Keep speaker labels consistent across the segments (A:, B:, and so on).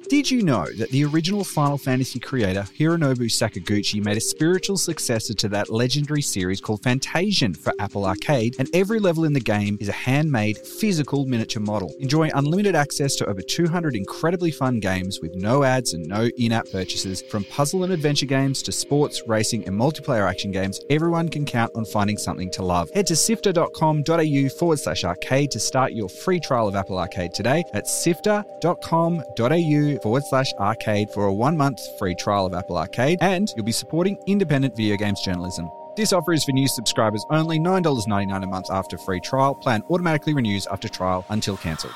A: Did you know that the original Final Fantasy creator, Hironobu Sakaguchi, made a spiritual successor to that legendary series called Fantasian for Apple Arcade, and every level in the game is a handmade, physical miniature model. Enjoy unlimited access to over 200 incredibly fun games with no ads and no in-app purchases. From puzzle and adventure games to sports, racing, and multiplayer action games, everyone can count on finding something to love. Head to sifter.com.au/arcade to start your free trial of Apple Arcade today. That's sifter.com.au/arcade for a 1-month free trial of Apple Arcade, and you'll be supporting independent video games journalism. This offer is for new subscribers only, $9.99 a month after free trial. Plan automatically renews after trial until cancelled.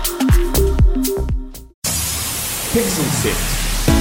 B: Pixel Sift.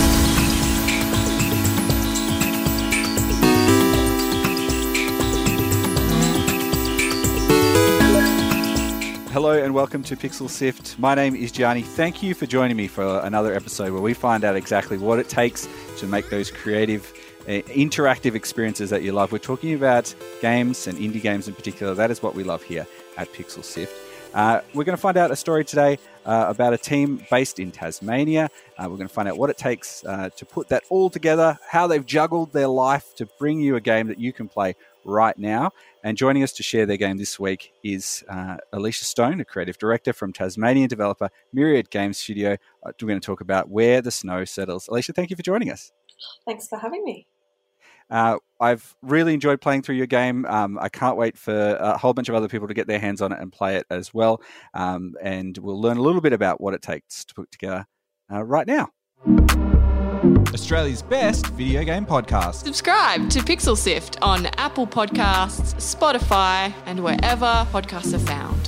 A: Hello and welcome to Pixel Sift. My name is Gianni. Thank you for joining me for another episode where we find out exactly what it takes to make those creative, interactive experiences that you love. We're talking about games and indie games in particular. That is what we love here at Pixel Sift. We're going to find out a story today about a team based in Tasmania. We're going to find out what it takes to put that all together, how they've juggled their life to bring you a game that you can play right now. And joining us to share their game this week is Alicia Stone, a creative director from Tasmanian developer Myriad Game Studio. We're going to talk about Where the Snow Settles. Alicia, thank you for joining us.
C: Thanks for having me.
A: I've really enjoyed playing through your game. I can't wait for a whole bunch of other people to get their hands on it and play it as well. And we'll learn a little bit about what it takes to put together right now. Australia's best video game podcast.
D: Subscribe to Pixel Sift on Apple Podcasts, Spotify, and wherever podcasts are found.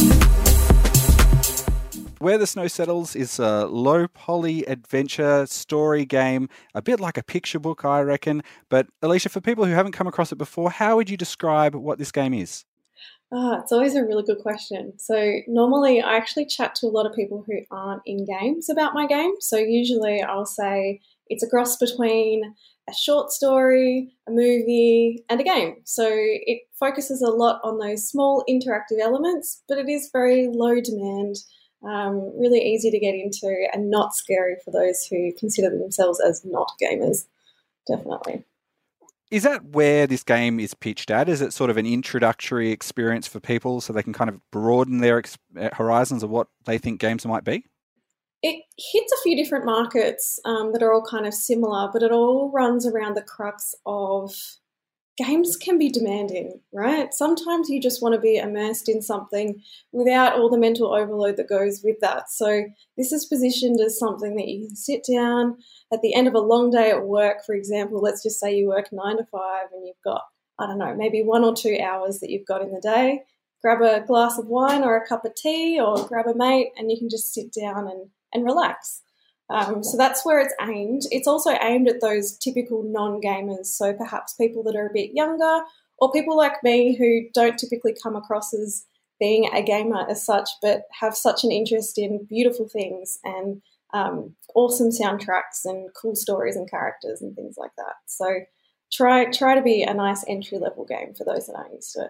A: Where the Snow Settles is a low-poly adventure story game, a bit like a picture book, I reckon. But Alicia, for people who haven't come across it before, how would you describe what this game is?
C: It's always a really good question. So normally I actually chat to a lot of people who aren't in games about my game. So usually I'll say it's a cross between a short story, a movie, and a game. So it focuses a lot on those small interactive elements, but it is very low demand, really easy to get into and not scary for those who consider themselves as not gamers, definitely.
A: Is that where this game is pitched at? Is it sort of an introductory experience for people so they can kind of broaden their horizons of what they think games might be?
C: It hits a few different markets that are all kind of similar, but it all runs around the crux of games can be demanding, right? Sometimes you just want to be immersed in something without all the mental overload that goes with that. So this is positioned as something that you can sit down at the end of a long day at work, for example. Let's just say you work 9 to 5 and you've got, I don't know, maybe 1 or 2 hours that you've got in the day. Grab a glass of wine or a cup of tea or grab a mate and you can just sit down and relax. So that's where it's aimed. It's also aimed at those typical non-gamers, so perhaps people that are a bit younger or people like me who don't typically come across as being a gamer as such, but have such an interest in beautiful things and awesome soundtracks and cool stories and characters and things like that. So try to be a nice entry-level game for those that aren't used to it.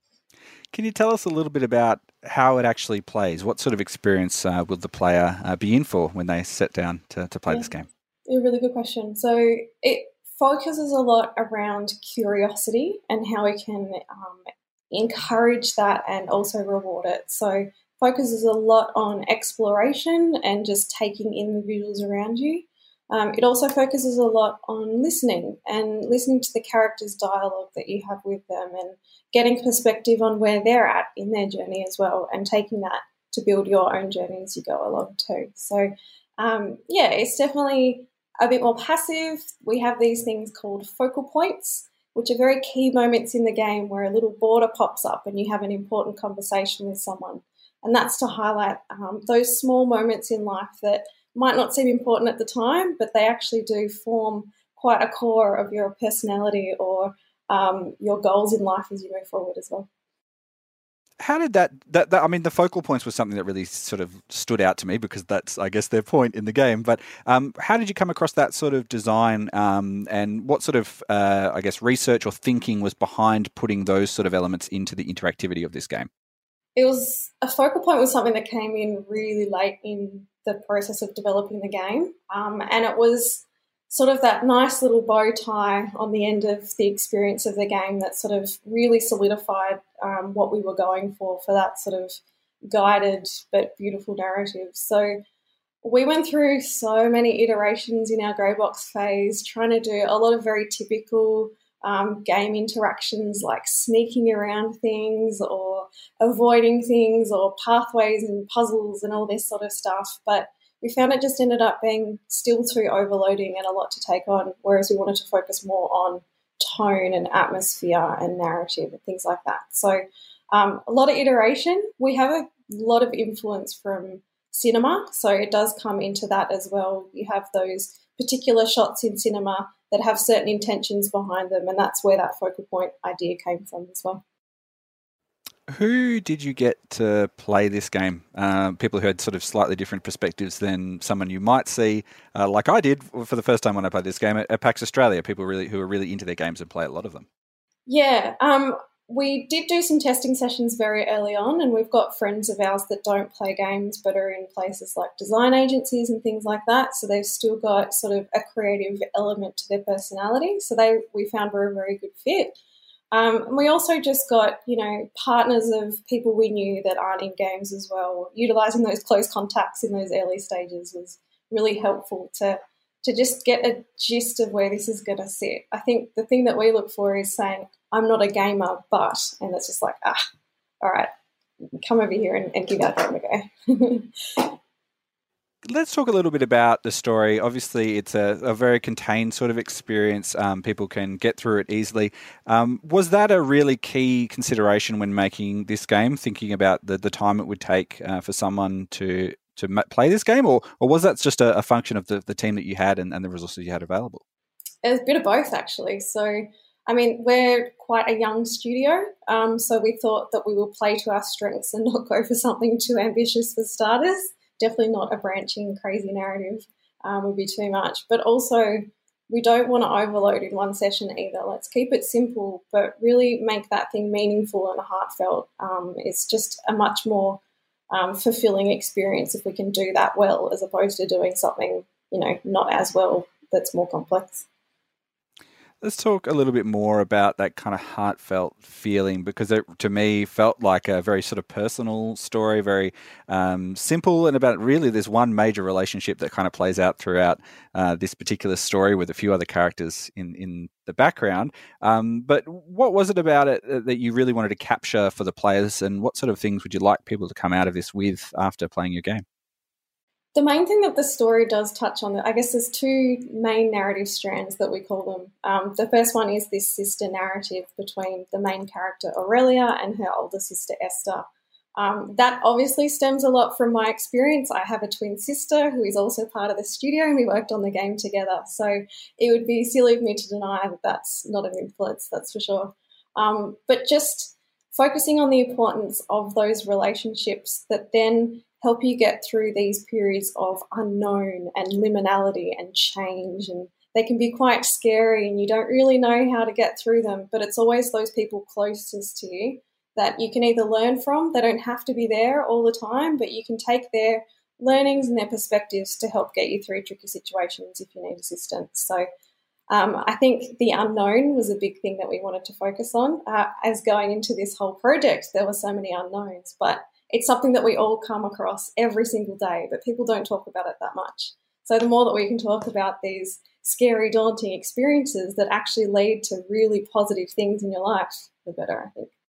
A: Can you tell us a little bit about how it actually plays? What sort of experience will the player be in for when they sit down to play this game?
C: A really good question. So it focuses a lot around curiosity and how we can encourage that and also reward it. So focuses a lot on exploration and just taking in the visuals around you. It also focuses a lot on listening to the characters' dialogue that you have with them and getting perspective on where they're at in their journey as well and taking that to build your own journey as you go along too. So, it's definitely a bit more passive. We have these things called focal points, which are very key moments in the game where a little border pops up and you have an important conversation with someone. And that's to highlight those small moments in life that might not seem important at the time, but they actually do form quite a core of your personality or your goals in life as you move forward as well.
A: How did that I mean, the focal points was something that really sort of stood out to me because that's, I guess, their point in the game. But how did you come across that sort of design and what sort of, I guess, research or thinking was behind putting those sort of elements into the interactivity of this game?
C: It was a focal point was something that came in really late in the process of developing the game. And it was sort of that nice little bow tie on the end of the experience of the game that sort of really solidified what we were going for that sort of guided but beautiful narrative. So we went through so many iterations in our grey box phase, trying to do a lot of very typical game interactions like sneaking around things or avoiding things or pathways and puzzles and all this sort of stuff. But we found it just ended up being still too overloading and a lot to take on, whereas we wanted to focus more on tone and atmosphere and narrative and things like that. So a lot of iteration. We have a lot of influence from cinema, so it does come into that as well. You have those particular shots in cinema that have certain intentions behind them, and that's where that focal point idea came from as well.
A: Who did you get to play this game? People who had sort of slightly different perspectives than someone you might see, like I did for the first time when I played this game at PAX Australia, people who are really into their games and play a lot of them.
C: Yeah, we did do some testing sessions very early on, and we've got friends of ours that don't play games but are in places like design agencies and things like that, so they've still got sort of a creative element to their personality, so we found were a very good fit. And we also just got, partners of people we knew that aren't in games as well. Utilising those close contacts in those early stages was really helpful to just get a gist of where this is going to sit. I think the thing that we look for is saying, I'm not a gamer, but, and it's just like, all right, come over here and give that game a go.
A: Let's talk a little bit about the story. Obviously, it's a very contained sort of experience. People can get through it easily. Was that a really key consideration when making this game, thinking about the time it would take for someone to play this game, or was that just a function of the team that you had and the resources you had available?
C: It was a bit of both, actually. So, I mean, we're quite a young studio, so we thought that we will play to our strengths and not go for something too ambitious for starters. Definitely not a branching, crazy narrative would be too much. But also, we don't want to overload in one session either. Let's keep it simple, but really make that thing meaningful and heartfelt. It's just a much more fulfilling experience if we can do that well, as opposed to doing something, not as well that's more complex.
A: Let's talk a little bit more about that kind of heartfelt feeling, because it, to me, felt like a very sort of personal story, very simple, and about really there's one major relationship that kind of plays out throughout this particular story with a few other characters in the background. But what was it about it that you really wanted to capture for the players, and what sort of things would you like people to come out of this with after playing your game?
C: The main thing that the story does touch on, I guess there's two main narrative strands that we call them. The first one is this sister narrative between the main character Aurelia and her older sister Esther. That obviously stems a lot from my experience. I have a twin sister who is also part of the studio, and we worked on the game together. So it would be silly of me to deny that that's not an influence, that's for sure. But just focusing on the importance of those relationships that then help you get through these periods of unknown and liminality and change, and they can be quite scary and you don't really know how to get through them, but it's always those people closest to you that you can either learn from. They don't have to be there all the time, but you can take their learnings and their perspectives to help get you through tricky situations if you need assistance. So I think the unknown was a big thing that we wanted to focus on. As going into this whole project, there were so many unknowns, but it's something that we all come across every single day, but people don't talk about it that much. So the more that we can talk about these scary, daunting experiences that actually lead to really positive things in your life, the better, I think.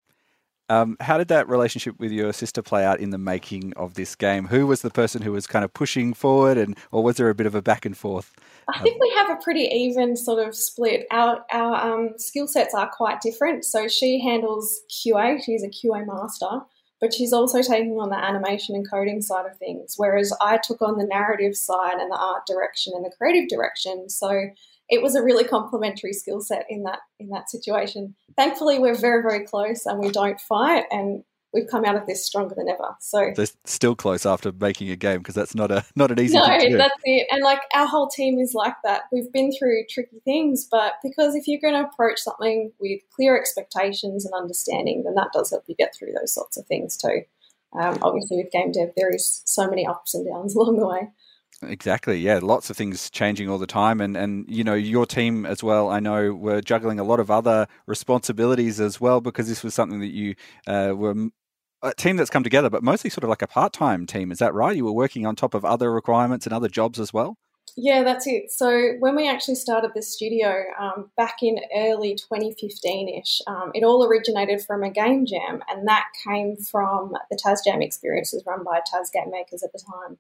A: How did that relationship with your sister play out in the making of this game? Who was the person who was kind of pushing forward, or was there a bit of a back and forth?
C: I think we have a pretty even sort of split. Our skill sets are quite different. So she handles QA, she's a QA master, but she's also taking on the animation and coding side of things, whereas I took on the narrative side and the art direction and the creative direction. So it was a really complementary skill set in that situation. Thankfully, we're very, very close and we don't fight, and we've come out of this stronger than ever. So
A: they're still close after making a game, because that's not an easy thing to do.
C: No, that's it. And our whole team is like that. We've been through tricky things, but because if you're going to approach something with clear expectations and understanding, then that does help you get through those sorts of things too. Obviously, with game dev, there is so many ups and downs along the way.
A: Exactly. Yeah. Lots of things changing all the time. And your team as well, I know, were juggling a lot of other responsibilities as well, because this was something that you were a team that's come together, but mostly sort of like a part-time team. Is that right? You were working on top of other requirements and other jobs as well?
C: Yeah, that's it. So when we actually started the studio back in early 2015-ish, it all originated from a game jam, and that came from the TasJam experiences run by Tas Game Makers at the time.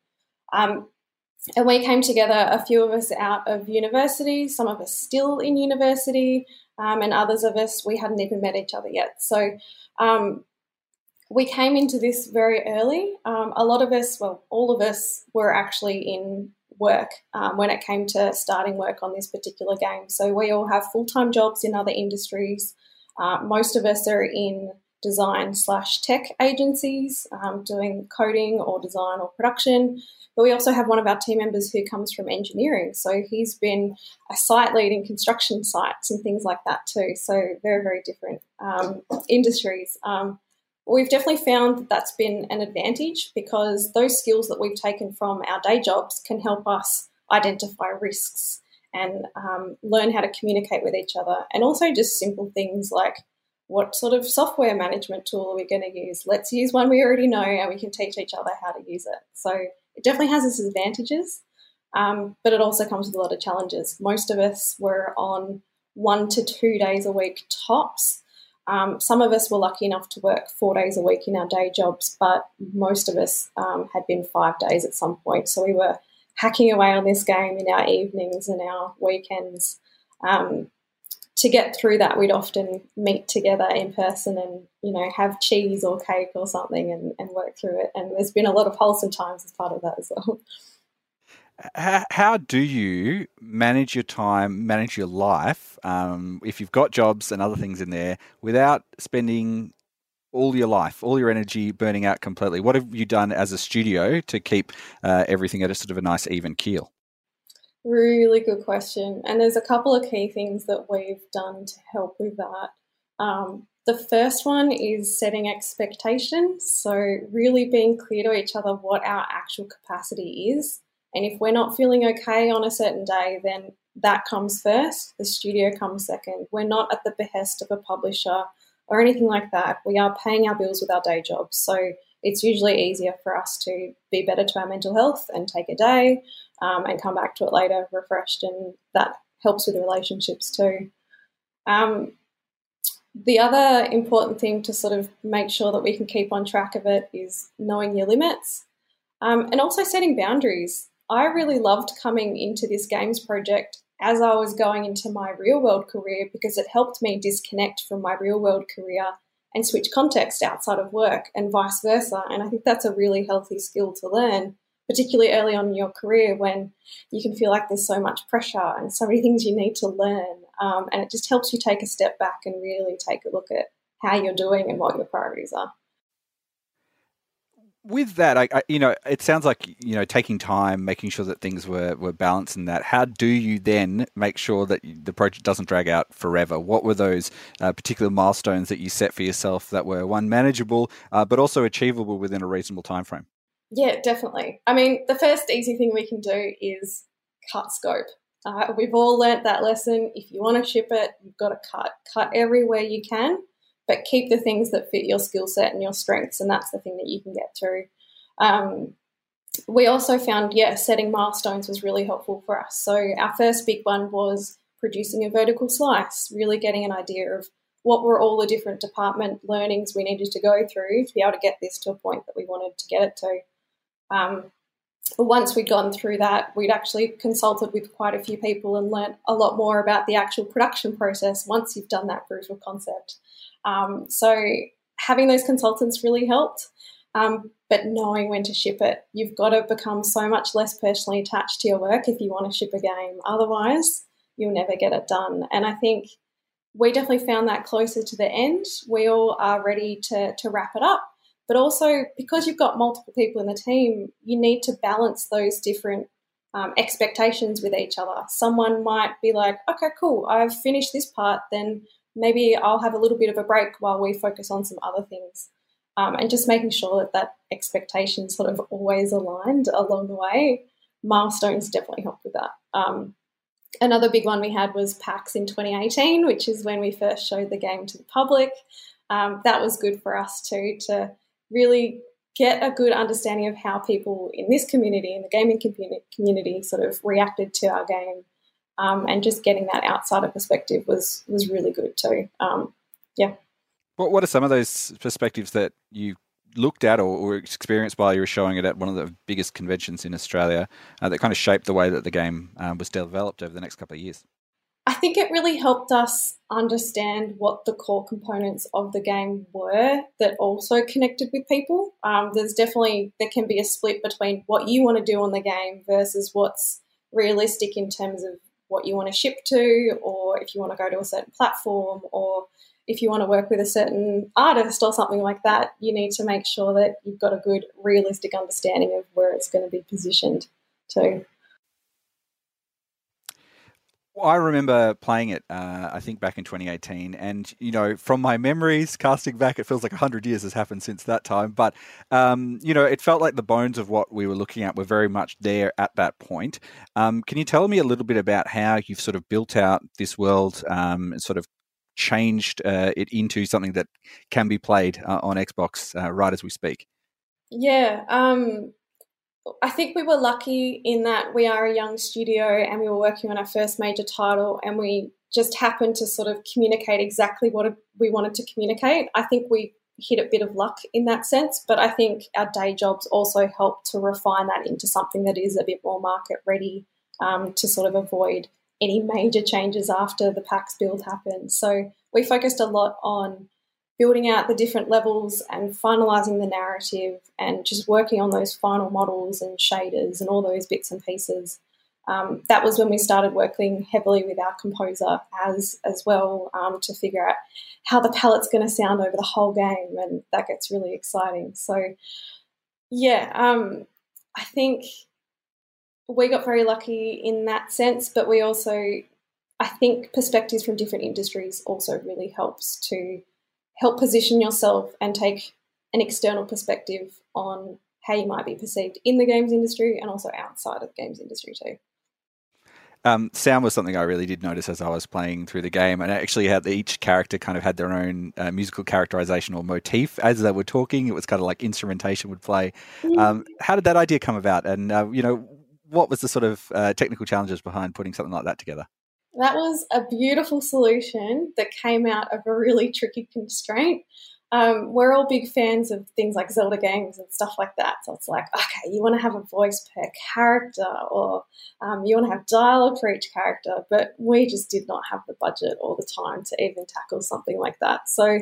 C: And we came together, a few of us out of university, some of us still in university, and others of us, we hadn't even met each other yet. So we came into this very early. A lot of us, well, all of us were actually in work when it came to starting work on this particular game. So we all have full-time jobs in other industries. Most of us are in design/tech agencies doing coding or design or production. But we also have one of our team members who comes from engineering. So he's been a site lead in construction sites and things like that too. So very, very different industries. We've definitely found that that's been an advantage, because those skills that we've taken from our day jobs can help us identify risks and learn how to communicate with each other. And also just simple things like, what sort of software management tool are we going to use? Let's use one we already know and we can teach each other how to use it. So it definitely has its advantages, but it also comes with a lot of challenges. Most of us were on 1 to 2 days a week tops. Some of us were lucky enough to work 4 days a week in our day jobs, but most of us had been 5 days at some point. So we were hacking away on this game in our evenings and our weekends. To get through that, we'd often meet together in person and, have cheese or cake or something and work through it. And there's been a lot of wholesome times as part of that as well.
A: How do you manage your time, manage your life, if you've got jobs and other things in there, without spending all your life, all your energy burning out completely? What have you done as a studio to keep everything at a sort of a nice even keel?
C: Really good question. And there's a couple of key things that we've done to help with that. The first one is setting expectations. So really being clear to each other what our actual capacity is. And if we're not feeling okay on a certain day, then that comes first. The studio comes second. We're not at the behest of a publisher or anything like that. We are paying our bills with our day jobs. So it's usually easier for us to be better to our mental health and take a day and come back to it later refreshed, and that helps with relationships too. The other important thing to sort of make sure that we can keep on track of it is knowing your limits and also setting boundaries. I really loved coming into this games project as I was going into my real world career, because it helped me disconnect from my real world career and switch context outside of work and vice versa. And I think that's a really healthy skill to learn, particularly early on in your career when you can feel like there's so much pressure and so many things you need to learn. And it just helps you take a step back and really take a look at how you're doing and what your priorities are.
A: With that, it sounds like, taking time, making sure that things were balanced in that. How do you then make sure that the project doesn't drag out forever? What were those particular milestones that you set for yourself that were, one, manageable, but also achievable within a reasonable time frame?
C: Yeah, definitely. I mean, the first easy thing we can do is cut scope. We've all learnt that lesson. If you want to ship it, you've got to cut everywhere you can, but keep the things that fit your skill set and your strengths, and that's the thing that you can get through. We also found, setting milestones was really helpful for us. So our first big one was producing a vertical slice, really getting an idea of what were all the different department learnings we needed to go through to be able to get this to a point that we wanted to get it to. Once we'd gone through that, we'd actually consulted with quite a few people and learnt a lot more about the actual production process once you've done that proof of concept. So having those consultants really helped, but knowing when to ship it. You've got to become so much less personally attached to your work if you want to ship a game. Otherwise, you'll never get it done. And I think we definitely found that closer to the end. We all are ready to wrap it up. But also, because you've got multiple people in the team, you need to balance those different expectations with each other. Someone might be like, okay, cool, I've finished this part, then maybe I'll have a little bit of a break while we focus on some other things. and just making sure that expectation sort of always aligned along the way. Milestones definitely helped with that. Another big one we had was PAX in 2018, which is when we first showed the game to the public. That was good for us too, to really get a good understanding of how people in this community, in the gaming community, sort of reacted to our game. And just getting that outsider perspective was really good too. Yeah.
A: What are some of those perspectives that you looked at or experienced while you were showing it at one of the biggest conventions in Australia that kind of shaped the way that the game was developed over the next couple of years?
C: I think it really helped us understand what the core components of the game were that also connected with people. There can be a split between what you want to do on the game versus what's realistic in terms of what you want to ship to, or if you want to go to a certain platform, or if you want to work with a certain artist or something like that. You need to make sure that you've got a good realistic understanding of where it's going to be positioned to.
A: I remember playing it, I think back in 2018, and, from my memories, casting back, it feels like 100 years has happened since that time, but, it felt like the bones of what we were looking at were very much there at that point. Can you tell me a little bit about how you've sort of built out this world and sort of changed it into something that can be played on Xbox right as we speak?
C: Yeah, I think we were lucky in that we are a young studio and we were working on our first major title, and we just happened to sort of communicate exactly what we wanted to communicate. I think we hit a bit of luck in that sense, but I think our day jobs also helped to refine that into something that is a bit more market ready, to sort of avoid any major changes after the PAX build happened. So we focused a lot on building out the different levels and finalising the narrative and just working on those final models and shaders and all those bits and pieces. That was when we started working heavily with our composer as well, to figure out how the palette's going to sound over the whole game, and that gets really exciting. So, yeah, I think we got very lucky in that sense, but we also, I think perspectives from different industries also really helps to help position yourself and take an external perspective on how you might be perceived in the games industry and also outside of the games industry too.
A: Sound was something I really did notice as I was playing through the game, and actually had each character kind of had their own musical characterization or motif as they were talking. It was kind of like instrumentation would play. How did that idea come about? And, what was the sort of technical challenges behind putting something like that together?
C: That was a beautiful solution that came out of a really tricky constraint. We're all big fans of things like Zelda games and stuff like that. So it's like, okay, you want to have a voice per character, or you want to have dialogue for each character, but we just did not have the budget or the time to even tackle something like that. So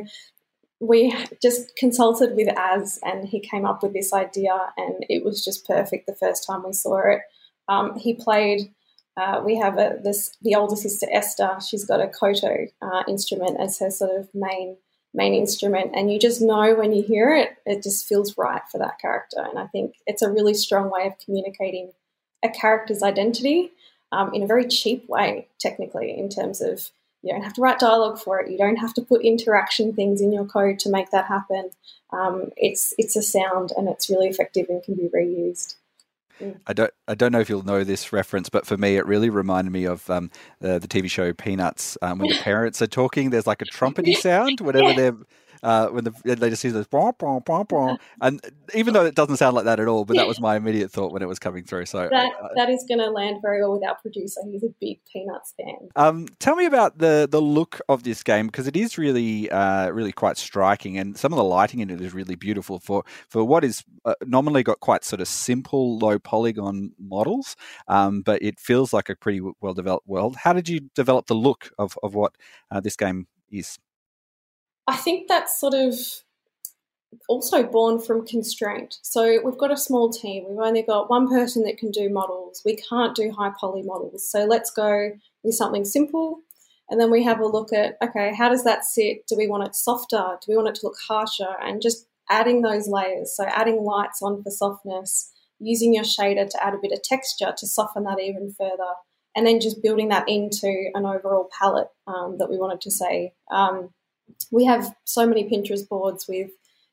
C: we just consulted with Az, and he came up with this idea, and it was just perfect the first time we saw it. He played... we have the older sister Esther. She's got a koto instrument as her sort of main instrument, and you just know when you hear it, it just feels right for that character. And I think it's a really strong way of communicating a character's identity in a very cheap way, technically, in terms of you don't have to write dialogue for it. You don't have to put interaction things in your code to make that happen. It's a sound, and it's really effective and can be reused.
A: I don't know if you'll know this reference, but for me, it really reminded me of the TV show Peanuts. When the parents are talking, there's like a trumpety sound whenever they're when they just hear this, bah, bah, bah, bah. And even though it doesn't sound like that at all, but that was my immediate thought when it was coming through. So
C: that is going to land very well with our producer. He's a big Peanuts fan.
A: Tell me about the look of this game, because it is really really quite striking, and some of the lighting in it is really beautiful for what is nominally got quite sort of simple low polygon models, but it feels like a pretty well developed world. How did you develop the look of what this game is?
C: I think that's sort of also born from constraint. So we've got a small team. We've only got one person that can do models. We can't do high poly models. So let's go with something simple. And then we have a look at, okay, how does that sit? Do we want it softer? Do we want it to look harsher? And just adding those layers. So adding lights on for softness, using your shader to add a bit of texture to soften that even further, and then just building that into an overall palette that we wanted to say. We have so many Pinterest boards with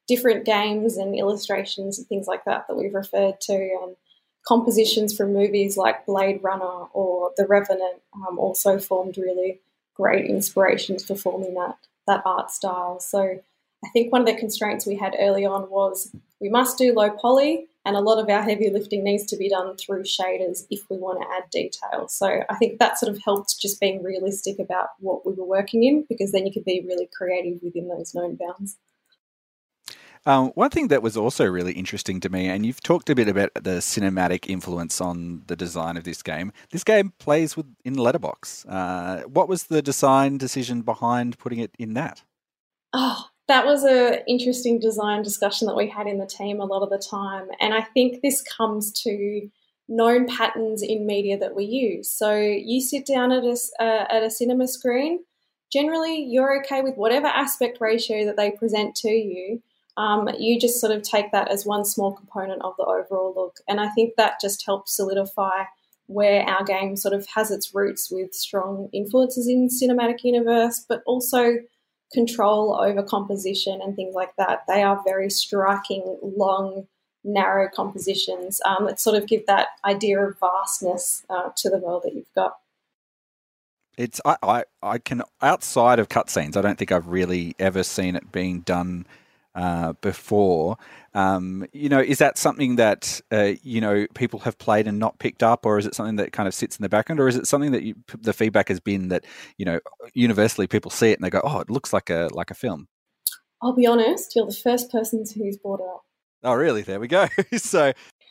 C: different games and illustrations and things like that we've referred to, and compositions from movies like Blade Runner or The Revenant also formed really great inspirations for forming that art style. So I think one of the constraints we had early on was we must do low poly, and a lot of our heavy lifting needs to be done through shaders if we want to add detail. So I think that sort of helped just being realistic about what we were working in, because then you could be really creative within those known bounds.
A: One thing that was also really interesting to me, and you've talked a bit about the cinematic influence on the design of this game. This game plays in letterbox. What was the design decision behind putting it in that?
C: Oh, that was an interesting design discussion that we had in the team a lot of the time. And I think this comes to known patterns in media that we use. So you sit down at a cinema screen, generally you're okay with whatever aspect ratio that they present to you. You just sort of take that as one small component of the overall look. And I think that just helps solidify where our game sort of has its roots with strong influences in cinematic universe, but also control over composition and things like that. They are very striking, long, narrow compositions that sort of give that idea of vastness to the world that you've got.
A: It's I can, outside of cutscenes, I don't think I've really ever seen it being done before. Is that something that people have played and not picked up, or is it something that kind of sits in the background, or is it something that the feedback has been that universally people see it and they go, "Oh, it looks like a film"?
C: I'll be honest, you're the first person who's brought it up.
A: Oh, really? There we go. So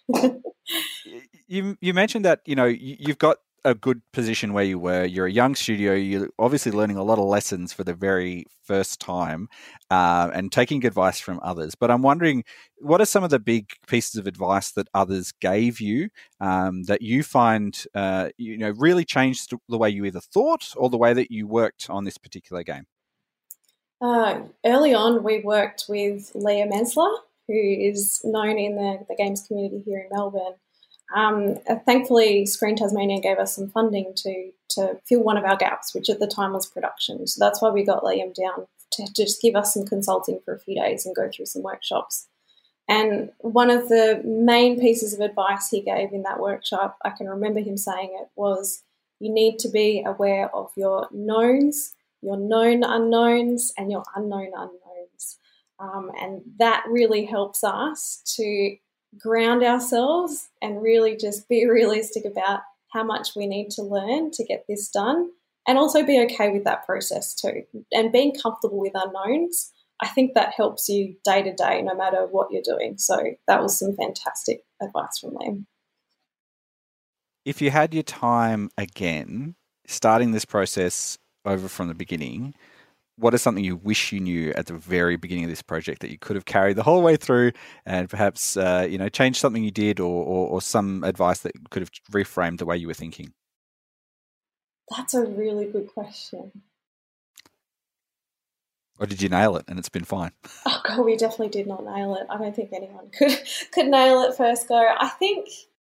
A: you mentioned that you've got a good position where you were. You're a young studio. You're obviously learning a lot of lessons for the very first time and taking advice from others. But I'm wondering, what are some of the big pieces of advice that others gave you that you find really changed the way you either thought or the way that you worked on this particular game?
C: Early on, we worked with Leah Mensler, who is known in the games community here in Melbourne. Thankfully, Screen Tasmania gave us some funding to fill one of our gaps, which at the time was production. So that's why we got Liam down to just give us some consulting for a few days and go through some workshops. And one of the main pieces of advice he gave in that workshop, I can remember him saying it, was you need to be aware of your knowns, your known unknowns, and your unknown unknowns. And that really helps us to ground ourselves and really just be realistic about how much we need to learn to get this done, and also be okay with that process too. And being comfortable with unknowns, I think that helps you day to day no matter what you're doing. So that was some fantastic advice from Liam.
A: If you had your time again, starting this process over from the beginning, what is something you wish you knew at the very beginning of this project that you could have carried the whole way through, and perhaps changed something you did, or some advice that could have reframed the way you were thinking?
C: That's a really good question.
A: Or did you nail it and it's been fine?
C: Oh God, we definitely did not nail it. I don't think anyone could nail it first go. I think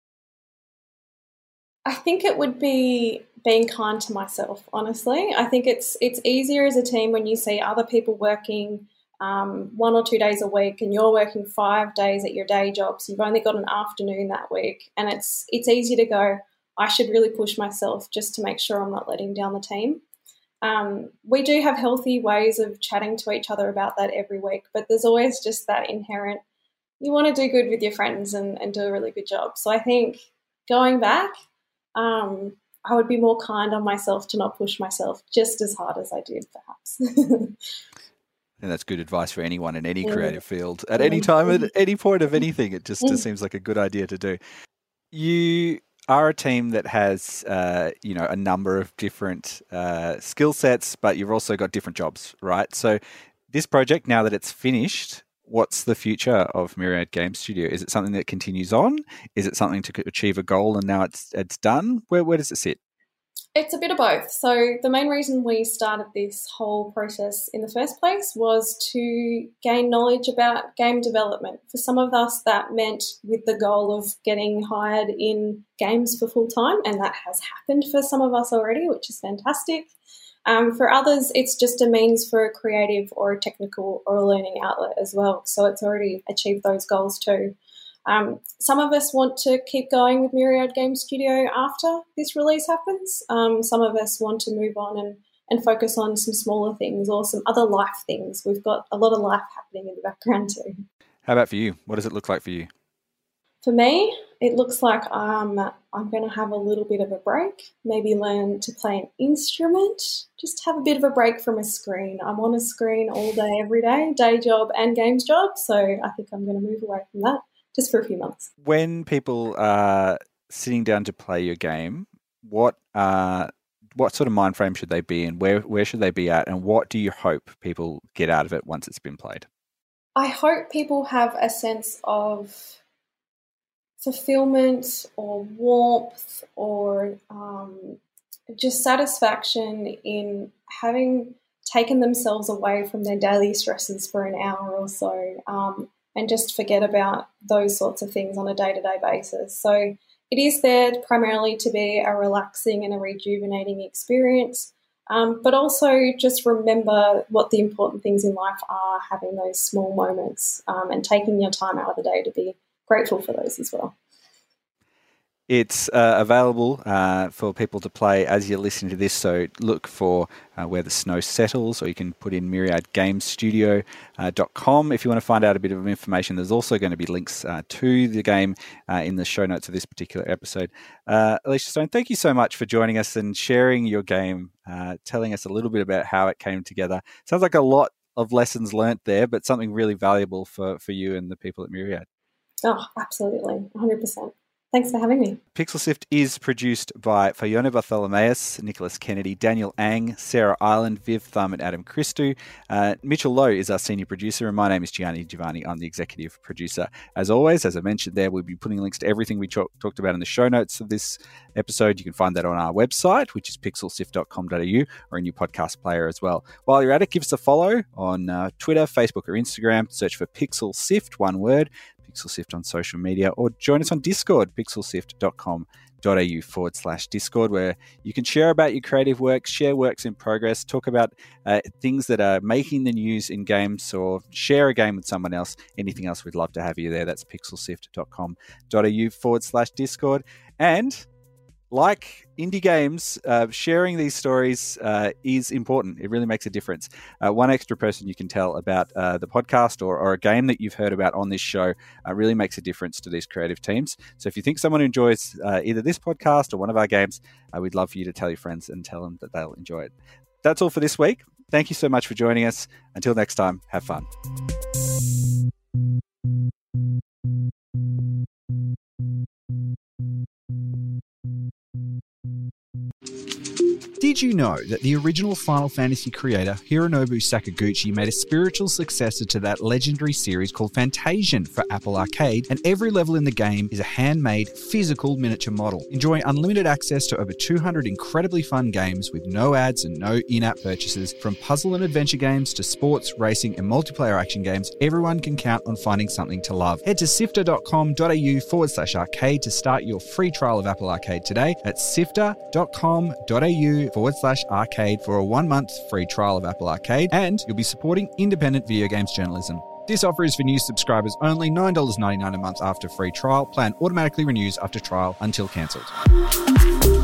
C: it would be being kind to myself, honestly. I think it's easier as a team when you see other people working 1 or 2 days a week and you're working 5 days at your day job, so you've only got an afternoon that week. And it's easy to go, I should really push myself just to make sure I'm not letting down the team. We do have healthy ways of chatting to each other about that every week, but there's always just that inherent, you want to do good with your friends and do a really good job. So I think going back, I would be more kind on myself to not push myself just as hard as I did, perhaps.
A: And that's good advice for anyone in any creative field at any time, at any point of anything. It just seems like a good idea to do. You are a team that has, a number of different skill sets, but you've also got different jobs, right? So this project, now that it's finished, what's the future of Myriad Game Studio? Is it something that continues on? Is it something to achieve a goal and now it's done? Where does it sit?
C: It's a bit of both. So the main reason we started this whole process in the first place was to gain knowledge about game development. For some of us, that meant with the goal of getting hired in games for full time, and that has happened for some of us already, which is fantastic. For others, it's just a means for a creative or a technical or a learning outlet as well. So it's already achieved those goals too. Some of us want to keep going with Myriad Game Studio after this release happens. Some of us want to move on and focus on some smaller things or some other life things. We've got a lot of life happening in the background too.
A: How about for you? What does it look like for you?
C: For me, it looks like I'm going to have a little bit of a break, maybe learn to play an instrument, just have a bit of a break from a screen. I'm on a screen all day, every day job and games job, so I think I'm going to move away from that just for a few months.
A: When people are sitting down to play your game, what sort of mind frame should they be in? Where should they be at? And what do you hope people get out of it once it's been played?
C: I hope people have a sense of fulfillment or warmth or just satisfaction in having taken themselves away from their daily stresses for an hour or so and just forget about those sorts of things on a day-to-day basis. So it is there primarily to be a relaxing and a rejuvenating experience, but also just remember what the important things in life are, having those small moments and taking your time out of the day to be grateful for those as well.
A: It's available for people to play as you're listening to this, so look for Where the Snow Settles, or you can put in myriadgamestudio.com if you want to find out a bit of information. There's also going to be links to the game in the show notes of this particular episode. Alicia Stone, thank you so much for joining us and sharing your game, telling us a little bit about how it came together. Sounds like a lot of lessons learnt there, but something really valuable for you and the people at Myriad.
C: Oh, absolutely, 100%. Thanks for having me.
A: Pixel Sift is produced by Fiona Bartholomeus, Nicholas Kennedy, Daniel Ang, Sarah Ireland, Viv Thum and Adam Christou. Mitchell Lowe is our senior producer, and my name is Gianni Giovanni. I'm the executive producer. As always, as I mentioned there, we'll be putting links to everything we talked about in the show notes of this episode. You can find that on our website, which is pixelsift.com.au, or in your podcast player as well. While you're at it, give us a follow on Twitter, Facebook or Instagram. Search for Pixel Sift, one word. Pixel Sift on social media, or join us on Discord, pixelsift.com.au/Discord, where you can share about your creative work, share works in progress, talk about things that are making the news in games, or share a game with someone else. Anything else, we'd love to have you there. That's pixelsift.com.au/Discord. And like indie games, sharing these stories is important. It really makes a difference. One extra person you can tell about the podcast or a game that you've heard about on this show really makes a difference to these creative teams. So if you think someone enjoys either this podcast or one of our games, we'd love for you to tell your friends and tell them that they'll enjoy it. That's all for this week. Thank you so much for joining us. Until next time, have fun.
E: Did you know that the original Final Fantasy creator, Hironobu Sakaguchi, made a spiritual successor to that legendary series called Fantasian for Apple Arcade, and every level in the game is a handmade, physical miniature model. Enjoy unlimited access to over 200 incredibly fun games with no ads and no in-app purchases. From puzzle and adventure games to sports, racing and multiplayer action games, everyone can count on finding something to love. Head to sifter.com.au/arcade to start your free trial of Apple Arcade today. That's sifter.com.au/arcade for a 1-month free trial of Apple Arcade, and you'll be supporting independent video games journalism. This offer is for new subscribers only, $9.99 a month after free trial. Plan automatically renews after trial until cancelled.